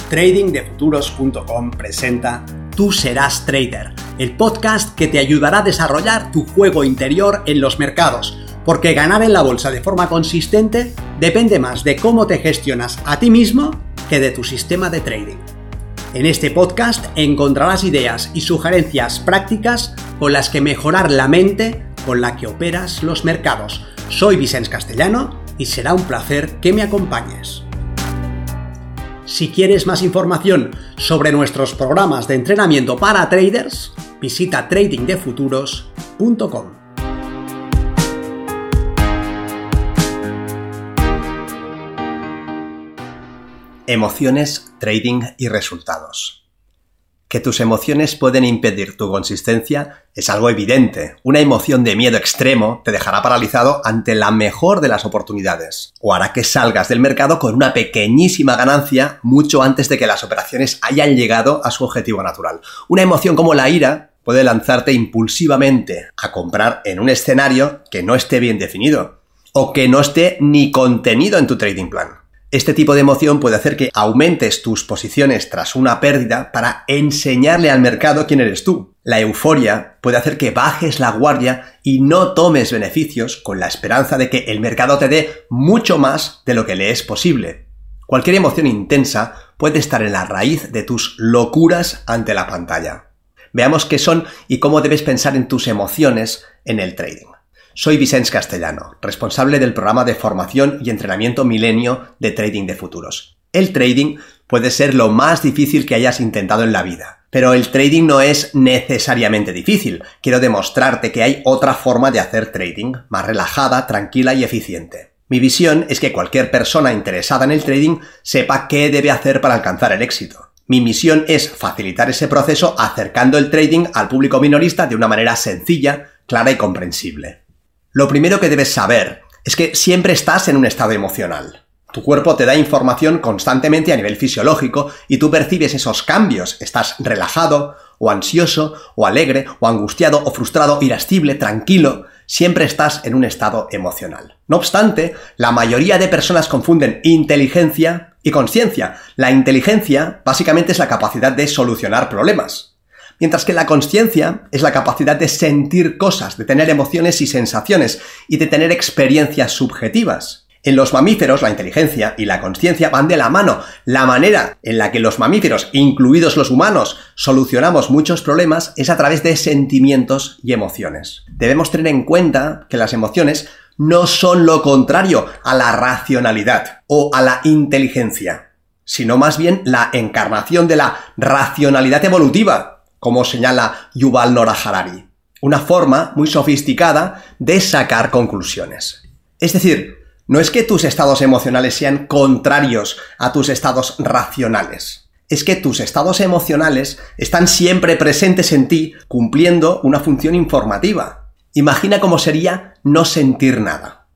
tradingdefuturos.com presenta Tú serás trader, el podcast que te ayudará a desarrollar tu juego interior en los mercados, porque ganar en la bolsa de forma consistente depende más de cómo te gestionas a ti mismo que de tu sistema de trading. En este podcast encontrarás ideas y sugerencias prácticas con las que mejorar la mente con la que operas los mercados. Soy Vicens Castellano y será un placer que me acompañes. Si quieres más información sobre nuestros programas de entrenamiento para traders, visita tradingdefuturos.com. Emociones, trading y resultados. Que tus emociones pueden impedir tu consistencia es algo evidente. Una emoción de miedo extremo te dejará paralizado ante la mejor de las oportunidades o hará que salgas del mercado con una pequeñísima ganancia mucho antes de que las operaciones hayan llegado a su objetivo natural. Una emoción como la ira puede lanzarte impulsivamente a comprar en un escenario que no esté bien definido o que no esté ni contenido en tu trading plan. Este tipo de emoción puede hacer que aumentes tus posiciones tras una pérdida para enseñarle al mercado quién eres tú. La euforia puede hacer que bajes la guardia y no tomes beneficios con la esperanza de que el mercado te dé mucho más de lo que le es posible. Cualquier emoción intensa puede estar en la raíz de tus locuras ante la pantalla. Veamos qué son y cómo debes pensar en tus emociones en el trading. Soy Vicens Castellano, responsable del programa de formación y entrenamiento Milenio de Trading de Futuros. El trading puede ser lo más difícil que hayas intentado en la vida, pero el trading no es necesariamente difícil. Quiero demostrarte que hay otra forma de hacer trading, más relajada, tranquila y eficiente. Mi visión es que cualquier persona interesada en el trading sepa qué debe hacer para alcanzar el éxito. Mi misión es facilitar ese proceso acercando el trading al público minorista de una manera sencilla, clara y comprensible. Lo primero que debes saber es que siempre estás en un estado emocional. Tu cuerpo te da información constantemente a nivel fisiológico y tú percibes esos cambios. Estás relajado, o ansioso, o alegre, o angustiado, o frustrado, irascible, tranquilo. Siempre estás en un estado emocional. No obstante, la mayoría de personas confunden inteligencia y consciencia. La inteligencia básicamente es la capacidad de solucionar problemas. Mientras que la consciencia es la capacidad de sentir cosas, de tener emociones y sensaciones y de tener experiencias subjetivas. En los mamíferos, la inteligencia y la consciencia van de la mano. La manera en la que los mamíferos, incluidos los humanos, solucionamos muchos problemas es a través de sentimientos y emociones. Debemos tener en cuenta que las emociones no son lo contrario a la racionalidad o a la inteligencia, sino más bien la encarnación de la racionalidad evolutiva, como señala Yuval Noah Harari, una forma muy sofisticada de sacar conclusiones. Es decir, no es que tus estados emocionales sean contrarios a tus estados racionales, es que tus estados emocionales están siempre presentes en ti cumpliendo una función informativa. Imagina cómo sería no sentir nada.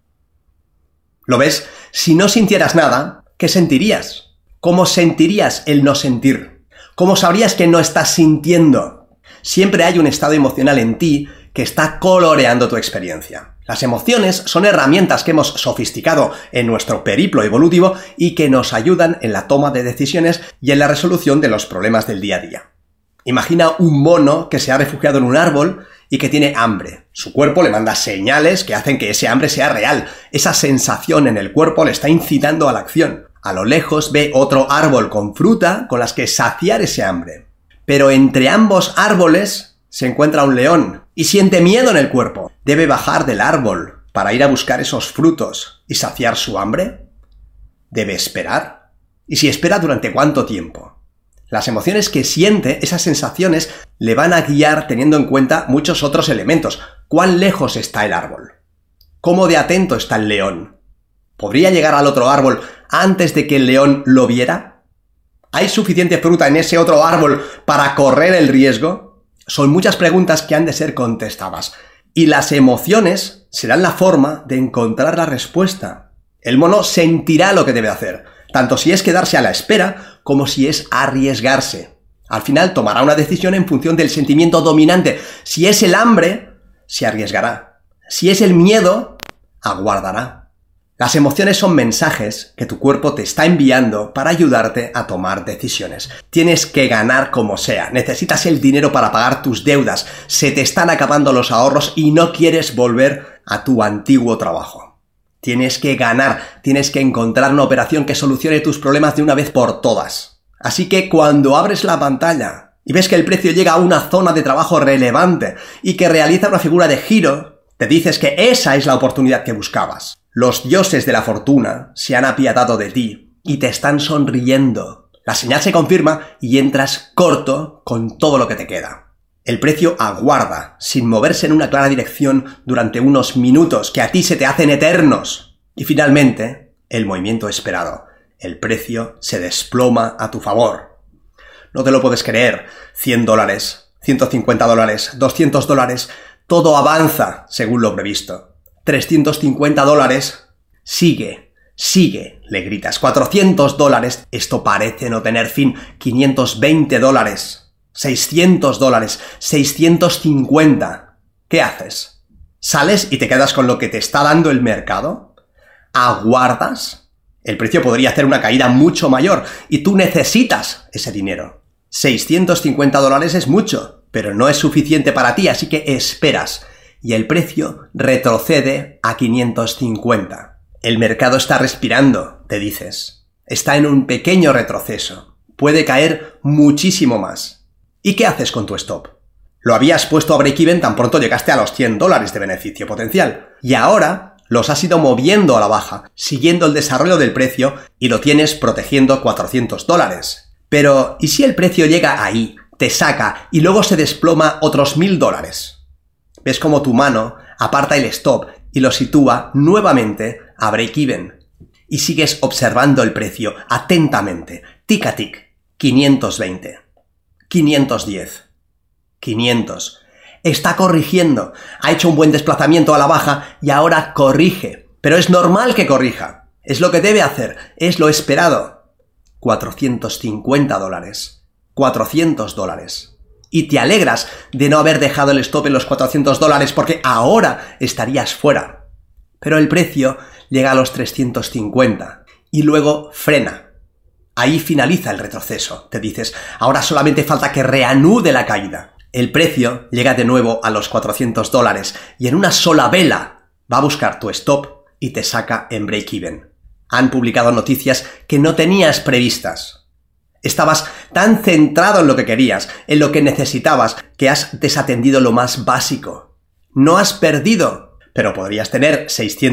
¿Lo ves? Si no sintieras nada, ¿qué sentirías? ¿Cómo sentirías el no sentir? ¿Cómo sabrías que no estás sintiendo? Siempre hay un estado emocional en ti que está coloreando tu experiencia. Las emociones son herramientas que hemos sofisticado en nuestro periplo evolutivo y que nos ayudan en la toma de decisiones y en la resolución de los problemas del día a día. Imagina un mono que se ha refugiado en un árbol y que tiene hambre. Su cuerpo le manda señales que hacen que ese hambre sea real. Esa sensación en el cuerpo le está incitando a la acción. A lo lejos ve otro árbol con fruta con las que saciar ese hambre. Pero entre ambos árboles se encuentra un león y siente miedo en el cuerpo. ¿Debe bajar del árbol para ir a buscar esos frutos y saciar su hambre? ¿Debe esperar? ¿Y si espera, durante cuánto tiempo? Las emociones que siente, esas sensaciones, le van a guiar teniendo en cuenta muchos otros elementos. ¿Cuán lejos está el árbol? ¿Cómo de atento está el león? ¿Podría llegar al otro árbol antes de que el león lo viera? ¿Hay suficiente fruta en ese otro árbol para correr el riesgo? Son muchas preguntas que han de ser contestadas. Y las emociones serán la forma de encontrar la respuesta. El mono sentirá lo que debe hacer, tanto si es quedarse a la espera como si es arriesgarse. Al final tomará una decisión en función del sentimiento dominante. Si es el hambre, se arriesgará. Si es el miedo, aguardará. Las emociones son mensajes que tu cuerpo te está enviando para ayudarte a tomar decisiones. Tienes que ganar como sea. Necesitas el dinero para pagar tus deudas. Se te están acabando los ahorros y no quieres volver a tu antiguo trabajo. Tienes que ganar. Tienes que encontrar una operación que solucione tus problemas de una vez por todas. Así que cuando abres la pantalla y ves que el precio llega a una zona de trabajo relevante y que realiza una figura de giro, te dices que esa es la oportunidad que buscabas. Los dioses de la fortuna se han apiadado de ti y te están sonriendo. La señal se confirma y entras corto con todo lo que te queda. El precio aguarda, sin moverse en una clara dirección durante unos minutos que a ti se te hacen eternos. Y finalmente, el movimiento esperado. El precio se desploma a tu favor. No te lo puedes creer. $100, $150, $200, todo avanza según lo previsto. $350, sigue, le gritas. $400, esto parece no tener fin. $520, $600, $650. ¿Qué haces? ¿Sales y te quedas con lo que te está dando el mercado? ¿Aguardas? El precio podría hacer una caída mucho mayor y tú necesitas ese dinero. $650 es mucho, pero no es suficiente para ti, así que esperas. Y el precio retrocede a 550. El mercado está respirando, te dices. Está en un pequeño retroceso. Puede caer muchísimo más. ¿Y qué haces con tu stop? Lo habías puesto a break-even tan pronto llegaste a los $100 de beneficio potencial. Y ahora los has ido moviendo a la baja, siguiendo el desarrollo del precio y lo tienes protegiendo $400. Pero, ¿y si el precio llega ahí, te saca y luego se desploma otros $1,000? Ves como tu mano aparta el stop y lo sitúa nuevamente a break-even. Y sigues observando el precio atentamente. Tic a tic. 520. 510. 500. Está corrigiendo. Ha hecho un buen desplazamiento a la baja y ahora corrige. Pero es normal que corrija. Es lo que debe hacer. Es lo esperado. $450. $400. Y te alegras de no haber dejado el stop en los $400 porque ahora estarías fuera. Pero el precio llega a los 350 y luego frena. Ahí finaliza el retroceso, te dices. Ahora solamente falta que reanude la caída. El precio llega de nuevo a los $400 y en una sola vela va a buscar tu stop y te saca en break-even. Han publicado noticias que no tenías previstas. Estabas tan centrado en lo que querías, en lo que necesitabas, que has desatendido lo más básico. No has perdido, pero podrías tener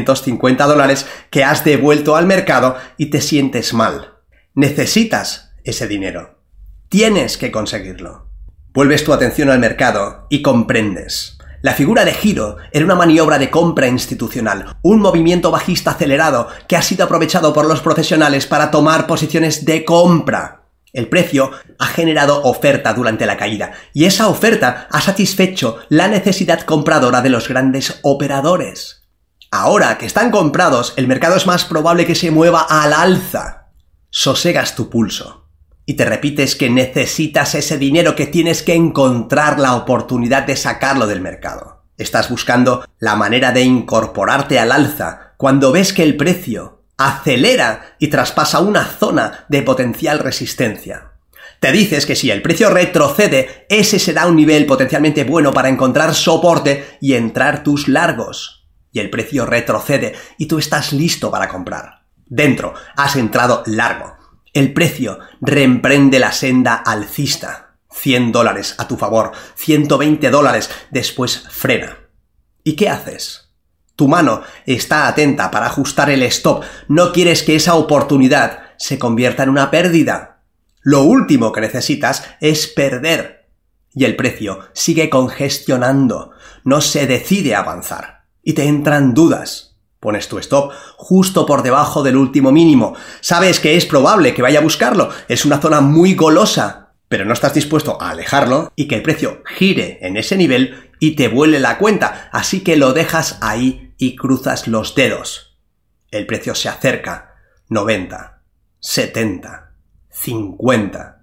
$650 que has devuelto al mercado y te sientes mal. Necesitas ese dinero. Tienes que conseguirlo. Vuelves tu atención al mercado y comprendes. La figura de giro era una maniobra de compra institucional, un movimiento bajista acelerado que ha sido aprovechado por los profesionales para tomar posiciones de compra. El precio ha generado oferta durante la caída y esa oferta ha satisfecho la necesidad compradora de los grandes operadores. Ahora que están comprados, el mercado es más probable que se mueva al alza. Sosegas tu pulso y te repites que necesitas ese dinero, que tienes que encontrar la oportunidad de sacarlo del mercado. Estás buscando la manera de incorporarte al alza cuando ves que el precio acelera y traspasa una zona de potencial resistencia. Te dices que si el precio retrocede, ese será un nivel potencialmente bueno para encontrar soporte y entrar tus largos. Y el precio retrocede y tú estás listo para comprar. Dentro, has entrado largo. El precio reemprende la senda alcista. $100 a tu favor, $120, después frena. ¿Y qué haces? Tu mano está atenta para ajustar el stop. No quieres que esa oportunidad se convierta en una pérdida. Lo último que necesitas es perder. Y el precio sigue congestionando. No se decide a avanzar. Y te entran dudas. Pones tu stop justo por debajo del último mínimo. Sabes que es probable que vaya a buscarlo. Es una zona muy golosa. Pero no estás dispuesto a alejarlo y que el precio gire en ese nivel y te vuele la cuenta. Así que lo dejas ahí y cruzas los dedos. El precio se acerca. 90, 70, 50.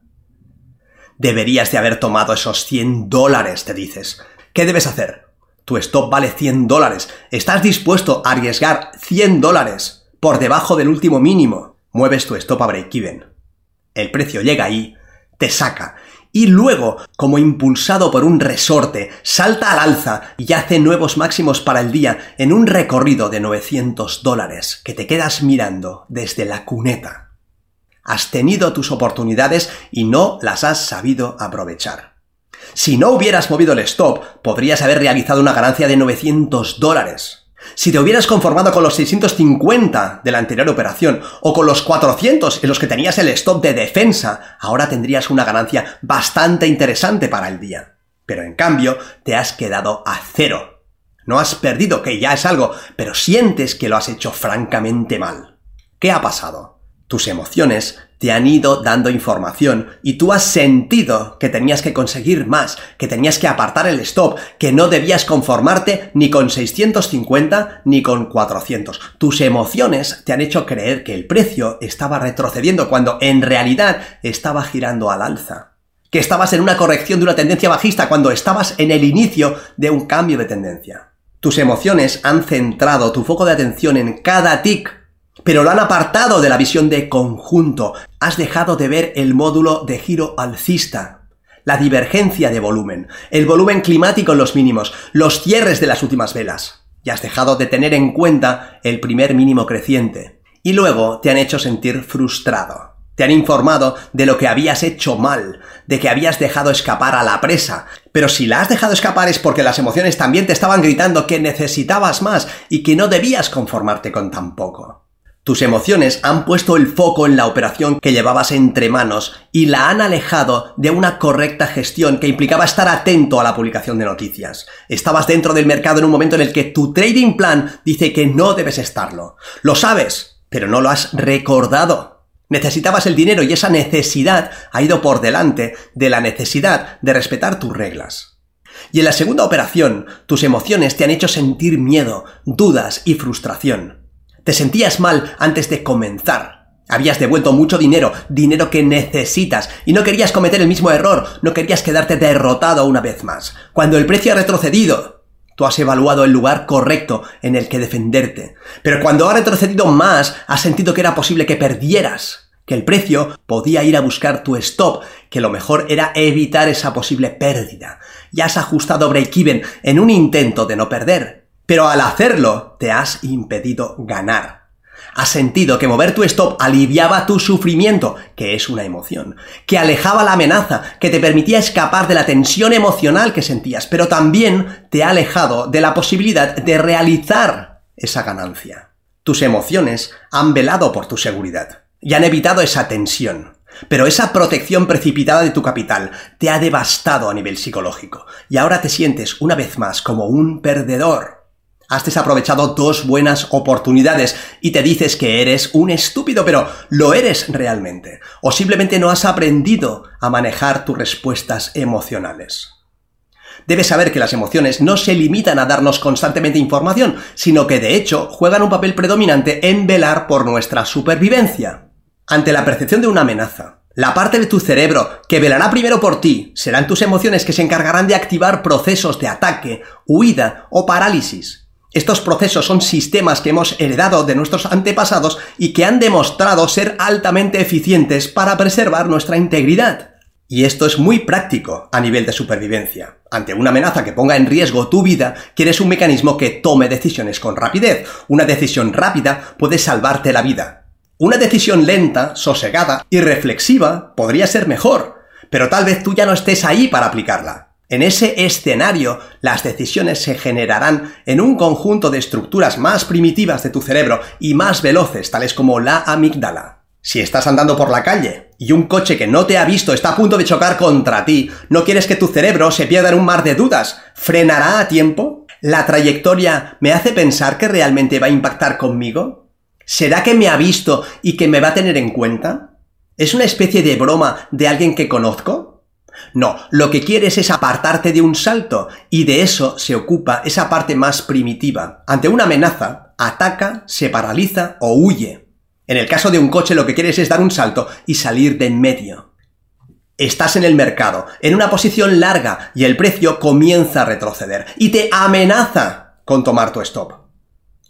Deberías de haber tomado esos $100, te dices. ¿Qué debes hacer? Tu stop vale $100. Estás dispuesto a arriesgar $100. por debajo del último mínimo, mueves tu stop a break-even. El precio llega ahí, te saca, y luego, como impulsado por un resorte, salta al alza y hace nuevos máximos para el día en un recorrido de $900 que te quedas mirando desde la cuneta. Has tenido tus oportunidades y no las has sabido aprovechar. Si no hubieras movido el stop, podrías haber realizado una ganancia de $900. Si te hubieras conformado con los 650 de la anterior operación o con los 400 en los que tenías el stop de defensa, ahora tendrías una ganancia bastante interesante para el día. Pero en cambio, te has quedado a cero. No has perdido, que ya es algo, pero sientes que lo has hecho francamente mal. ¿Qué ha pasado? Tus emociones te han ido dando información y tú has sentido que tenías que conseguir más, que tenías que apartar el stop, que no debías conformarte ni con 650 ni con 400. Tus emociones te han hecho creer que el precio estaba retrocediendo cuando en realidad estaba girando al alza. Que estabas en una corrección de una tendencia bajista cuando estabas en el inicio de un cambio de tendencia. Tus emociones han centrado tu foco de atención en cada tick, pero lo han apartado de la visión de conjunto. Has dejado de ver el módulo de giro alcista, la divergencia de volumen, el volumen climático en los mínimos, los cierres de las últimas velas. Y has dejado de tener en cuenta el primer mínimo creciente. Y luego te han hecho sentir frustrado. Te han informado de lo que habías hecho mal, de que habías dejado escapar a la presa. Pero si la has dejado escapar es porque las emociones también te estaban gritando que necesitabas más y que no debías conformarte con tan poco. Tus emociones han puesto el foco en la operación que llevabas entre manos y la han alejado de una correcta gestión que implicaba estar atento a la publicación de noticias. Estabas dentro del mercado en un momento en el que tu trading plan dice que no debes estarlo. Lo sabes, pero no lo has recordado. Necesitabas el dinero y esa necesidad ha ido por delante de la necesidad de respetar tus reglas. Y en la segunda operación, tus emociones te han hecho sentir miedo, dudas y frustración. Te sentías mal antes de comenzar. Habías devuelto mucho dinero, dinero que necesitas, y no querías cometer el mismo error, no querías quedarte derrotado una vez más. Cuando el precio ha retrocedido, tú has evaluado el lugar correcto en el que defenderte. Pero cuando ha retrocedido más, has sentido que era posible que perdieras, que el precio podía ir a buscar tu stop, que lo mejor era evitar esa posible pérdida. Y has ajustado break-even en un intento de no perder. Pero al hacerlo, te has impedido ganar. Has sentido que mover tu stop aliviaba tu sufrimiento, que es una emoción, que alejaba la amenaza, que te permitía escapar de la tensión emocional que sentías, pero también te ha alejado de la posibilidad de realizar esa ganancia. Tus emociones han velado por tu seguridad y han evitado esa tensión. Pero esa protección precipitada de tu capital te ha devastado a nivel psicológico y ahora te sientes una vez más como un perdedor. Has desaprovechado dos buenas oportunidades y te dices que eres un estúpido, pero ¿lo eres realmente? ¿O simplemente no has aprendido a manejar tus respuestas emocionales? Debes saber que las emociones no se limitan a darnos constantemente información, sino que de hecho juegan un papel predominante en velar por nuestra supervivencia. Ante la percepción de una amenaza, la parte de tu cerebro que velará primero por ti serán tus emociones que se encargarán de activar procesos de ataque, huida o parálisis. Estos procesos son sistemas que hemos heredado de nuestros antepasados y que han demostrado ser altamente eficientes para preservar nuestra integridad. Y esto es muy práctico a nivel de supervivencia. Ante una amenaza que ponga en riesgo tu vida, quieres un mecanismo que tome decisiones con rapidez. Una decisión rápida puede salvarte la vida. Una decisión lenta, sosegada y reflexiva podría ser mejor, pero tal vez tú ya no estés ahí para aplicarla. En ese escenario, las decisiones se generarán en un conjunto de estructuras más primitivas de tu cerebro y más veloces, tales como la amígdala. Si estás andando por la calle y un coche que no te ha visto está a punto de chocar contra ti, ¿no quieres que tu cerebro se pierda en un mar de dudas? ¿Frenará a tiempo? ¿La trayectoria me hace pensar que realmente va a impactar conmigo? ¿Será que me ha visto y que me va a tener en cuenta? ¿Es una especie de broma de alguien que conozco? No, lo que quieres es apartarte de un salto, y de eso se ocupa esa parte más primitiva. Ante una amenaza, ataca, se paraliza o huye. En el caso de un coche lo que quieres es dar un salto y salir de en medio. Estás en el mercado, en una posición larga, y el precio comienza a retroceder, y te amenaza con tomar tu stop.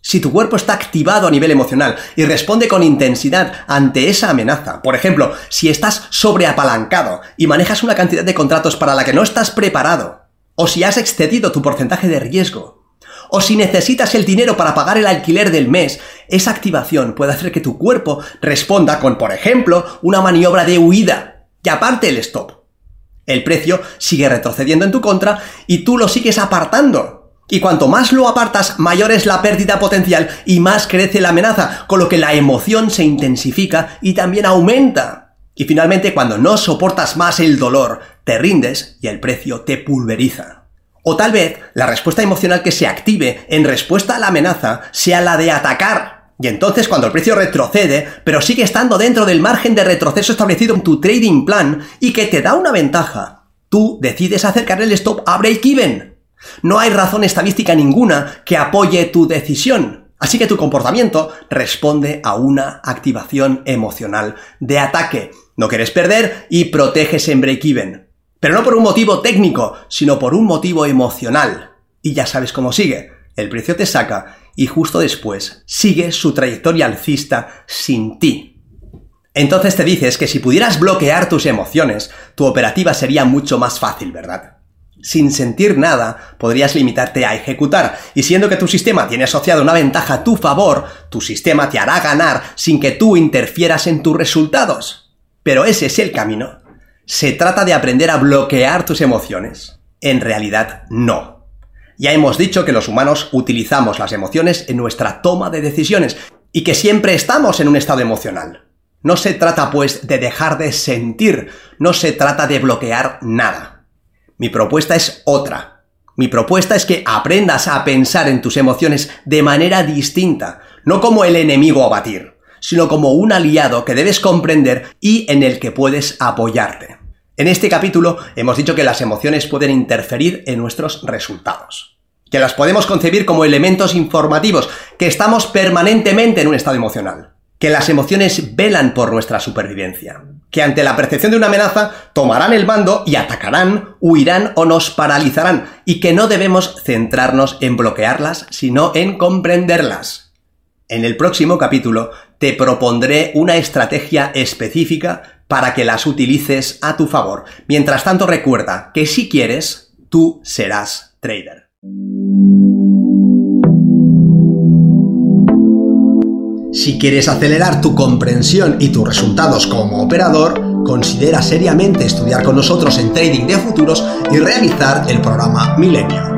Si tu cuerpo está activado a nivel emocional y responde con intensidad ante esa amenaza, por ejemplo, si estás sobreapalancado y manejas una cantidad de contratos para la que no estás preparado, o si has excedido tu porcentaje de riesgo, o si necesitas el dinero para pagar el alquiler del mes, esa activación puede hacer que tu cuerpo responda con, por ejemplo, una maniobra de huida y aparte el stop. El precio sigue retrocediendo en tu contra y tú lo sigues apartando. Y cuanto más lo apartas, mayor es la pérdida potencial y más crece la amenaza, con lo que la emoción se intensifica y también aumenta. Y finalmente, cuando no soportas más el dolor, te rindes y el precio te pulveriza. O tal vez la respuesta emocional que se active en respuesta a la amenaza sea la de atacar. Y entonces cuando el precio retrocede, pero sigue estando dentro del margen de retroceso establecido en tu trading plan y que te da una ventaja, tú decides acercar el stop a break-even. No hay razón estadística ninguna que apoye tu decisión, así que tu comportamiento responde a una activación emocional de ataque. No quieres perder y proteges en break-even. Pero no por un motivo técnico, sino por un motivo emocional. Y ya sabes cómo sigue. El precio te saca y justo después sigue su trayectoria alcista sin ti. Entonces te dices que si pudieras bloquear tus emociones, tu operativa sería mucho más fácil, ¿verdad? Sin sentir nada, podrías limitarte a ejecutar, y siendo que tu sistema tiene asociado una ventaja a tu favor, tu sistema te hará ganar sin que tú interfieras en tus resultados. Pero ese es el camino. ¿Se trata de aprender a bloquear tus emociones? En realidad, no. Ya hemos dicho que los humanos utilizamos las emociones en nuestra toma de decisiones, y que siempre estamos en un estado emocional. No se trata, pues, de dejar de sentir, no se trata de bloquear nada. Mi propuesta es otra. Mi propuesta es que aprendas a pensar en tus emociones de manera distinta, no como el enemigo a batir, sino como un aliado que debes comprender y en el que puedes apoyarte. En este capítulo hemos dicho que las emociones pueden interferir en nuestros resultados, que las podemos concebir como elementos informativos, que estamos permanentemente en un estado emocional, que las emociones velan por nuestra supervivencia, que ante la percepción de una amenaza tomarán el mando y atacarán, huirán o nos paralizarán, y que no debemos centrarnos en bloquearlas, sino en comprenderlas. En el próximo capítulo te propondré una estrategia específica para que las utilices a tu favor. Mientras tanto, recuerda que si quieres, tú serás trader. Si quieres acelerar tu comprensión y tus resultados como operador, considera seriamente estudiar con nosotros en Trading de Futuros y realizar el programa Milenio.